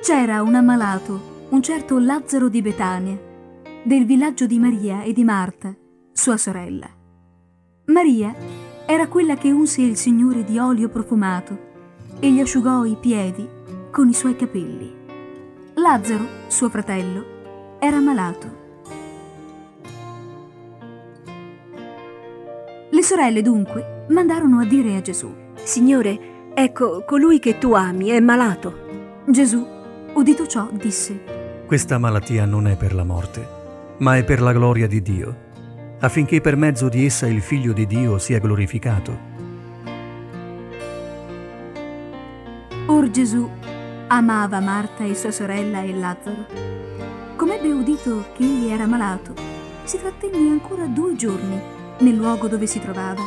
C'era un ammalato, un certo Lazzaro di Betania, del villaggio di Maria e di Marta, sua sorella. Maria era quella che unse il Signore di olio profumato e gli asciugò i piedi con i suoi capelli. Lazzaro, suo fratello, era malato. Le sorelle dunque mandarono a dire a Gesù: Signore, ecco, colui che tu ami è malato. Gesù, udito ciò, disse: Questa malattia non è per la morte, ma è per la gloria di Dio, affinché per mezzo di essa il Figlio di Dio sia glorificato. Or Gesù amava Marta e sua sorella e Lazzaro. Come ebbe udito che egli era malato, si trattenne ancora 2 giorni nel luogo dove si trovava.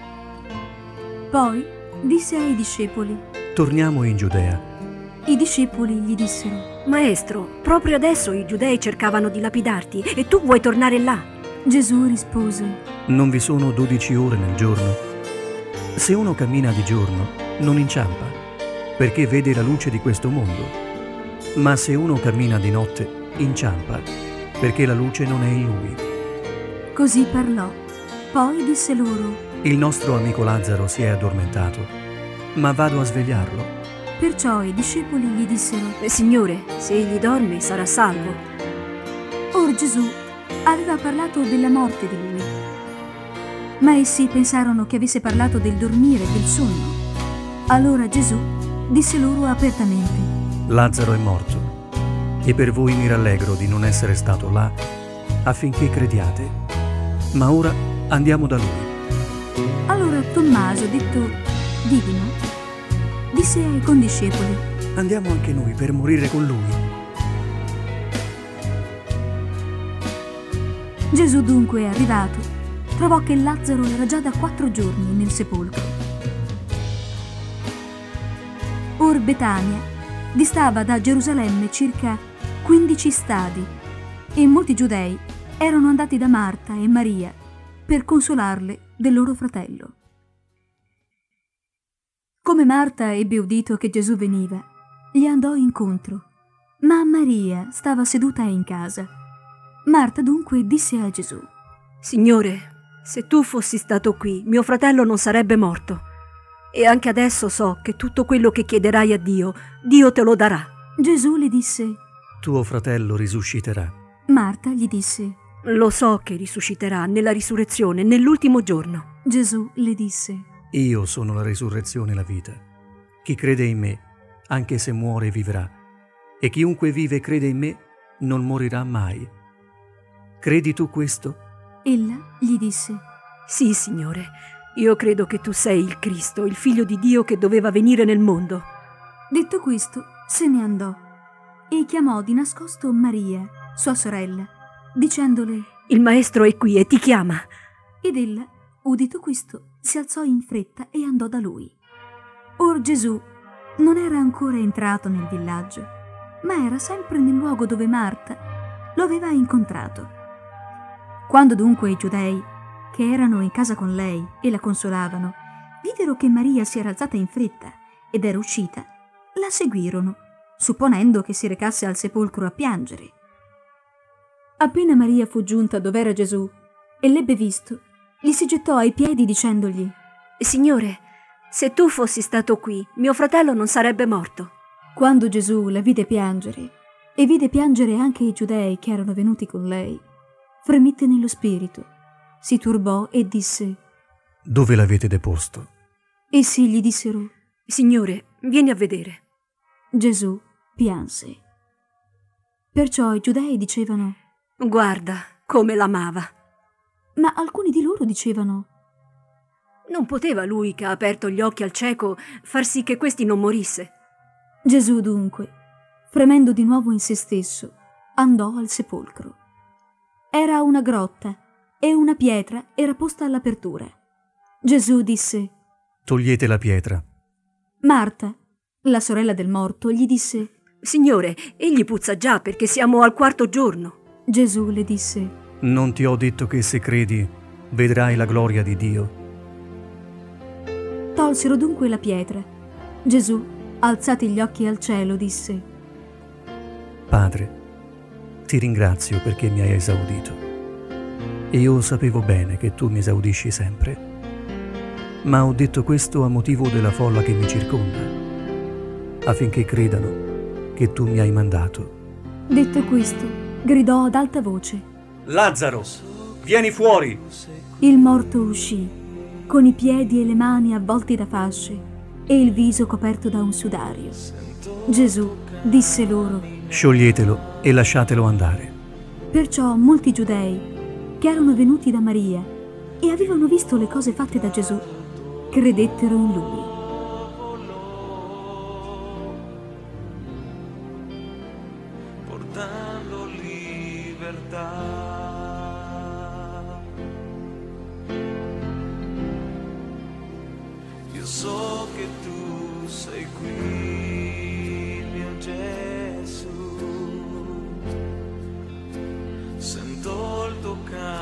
Poi disse ai discepoli: Torniamo in Giudea. I discepoli gli dissero: Maestro, proprio adesso i giudei cercavano di lapidarti e tu vuoi tornare là. Gesù rispose: Non vi sono 12 ore nel giorno? Se uno cammina di giorno, non inciampa, perché vede la luce di questo mondo. Ma se uno cammina di notte, inciampa, perché la luce non è in lui. Così parlò. Poi disse loro: Il nostro amico Lazzaro si è addormentato, ma vado a svegliarlo. Perciò i discepoli gli dissero: Signore, se egli dorme sarà salvo. Or Gesù aveva parlato della morte di lui. Ma essi pensarono che avesse parlato del dormire, del sonno. Allora Gesù disse loro apertamente: Lazzaro è morto, e per voi mi rallegro di non essere stato là, affinché crediate. Ma ora andiamo da lui. Allora Tommaso, detto Didimo, disse ai condiscepoli: Andiamo anche noi per morire con lui. Gesù dunque, arrivato, trovò che Lazzaro era già da 4 giorni nel sepolcro. Or Betania distava da Gerusalemme circa 15 stadi, e molti giudei erano andati da Marta e Maria per consolarle del loro fratello. Come Marta ebbe udito che Gesù veniva, gli andò incontro, ma Maria stava seduta in casa. Marta dunque disse a Gesù: Signore, se tu fossi stato qui, mio fratello non sarebbe morto. E anche adesso so che tutto quello che chiederai a Dio, Dio te lo darà. Gesù le disse: Tuo fratello risusciterà. Marta gli disse: Lo so che risusciterà nella risurrezione, nell'ultimo giorno. Gesù le disse: Io sono la risurrezione e la vita. Chi crede in me, anche se muore, vivrà. E chiunque vive e crede in me, non morirà mai. Credi tu questo? Ella gli disse: Sì, Signore, io credo che tu sei il Cristo, il Figlio di Dio che doveva venire nel mondo. Detto questo, se ne andò e chiamò di nascosto Maria, sua sorella, dicendole: Il Maestro è qui e ti chiama. Ed ella, udito questo, si alzò in fretta e andò da lui. Or Gesù non era ancora entrato nel villaggio, ma era sempre nel luogo dove Marta lo aveva incontrato. Quando dunque i giudei, che erano in casa con lei e la consolavano, videro che Maria si era alzata in fretta ed era uscita, la seguirono, supponendo che si recasse al sepolcro a piangere. Appena Maria fu giunta dov'era Gesù e l'ebbe visto, gli si gettò ai piedi dicendogli: Signore, se tu fossi stato qui, mio fratello non sarebbe morto. Quando Gesù la vide piangere e vide piangere anche i giudei che erano venuti con lei, fremette nello spirito, si turbò e disse: Dove l'avete deposto? Essi gli dissero: Signore, vieni a vedere. Gesù pianse. Perciò i giudei dicevano: Guarda come l'amava. Ma alcuni di loro dicevano: Non poteva lui, che ha aperto gli occhi al cieco, far sì che questi non morisse. Gesù dunque, fremendo di nuovo in se stesso, andò al sepolcro. Era una grotta e una pietra era posta all'apertura. Gesù disse: Togliete la pietra. Marta, la sorella del morto, gli disse: Signore, egli puzza già perché siamo al 4° giorno. Gesù le disse: Non ti ho detto che se credi vedrai la gloria di Dio? Tolsero dunque la pietra. Gesù, alzati gli occhi al cielo, disse: Padre, ti ringrazio perché mi hai esaudito. E io sapevo bene che tu mi esaudisci sempre, ma ho detto questo a motivo della folla che mi circonda, affinché credano che tu mi hai mandato. Detto questo, gridò ad alta voce: Lazzaro, vieni fuori! Il morto uscì, con i piedi e le mani avvolti da fasce e il viso coperto da un sudario. Gesù disse loro: Scioglietelo e lasciatelo andare. Perciò molti giudei, che erano venuti da Maria e avevano visto le cose fatte da Gesù, credettero in lui. Portando libertà. Io so che tu sei qui, mio Gesù. Sento il tuo